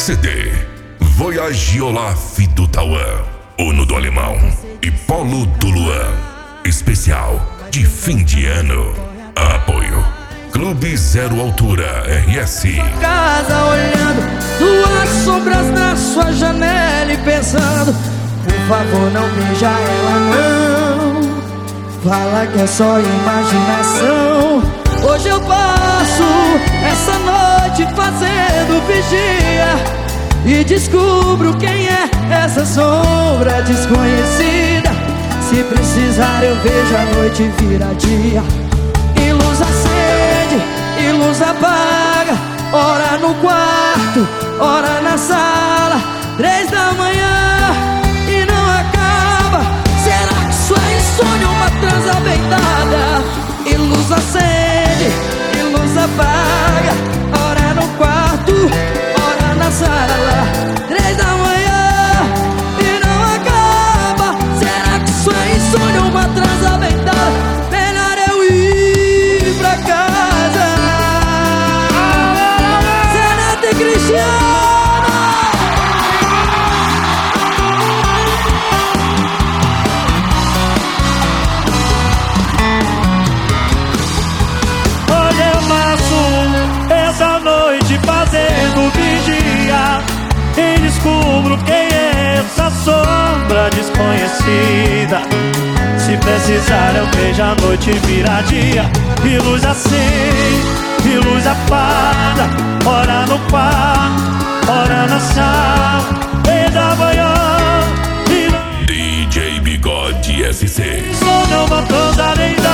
CD, Voyage Olaf do Tauan, Uno do Alemão e Polo do Luan. Especial de fim de ano. Apoio Clube Zero Altura RS. Casa olhando duas sombras na sua janela e pensando: por favor, não beija ela não. Fala que é só imaginação. Hoje eu passo essa noite fazendo vigia e descubro quem é essa sombra desconhecida. Se precisar eu vejo a noite virar dia. E luz acende, e luz apaga. Ora no quarto, ora na sala. 3 da manhã e não acaba. Será que isso é insônia ou uma transa bem dada? E luz acende, e luz apaga. Ora no quarto, ora na sala. 3 da manhã e não acaba. Será que isso é insônia ou uma transa bem dada? Melhor eu ir pra casa. Zeneto e Cristiano. Fazendo vigia e descubro quem é essa sombra desconhecida. Se precisar eu vejo a noite virar dia. E luz acende, e luz apaga. Ora no quarto, ora na sala. E da manhã e DJ Bigode SC. só não vou toda nem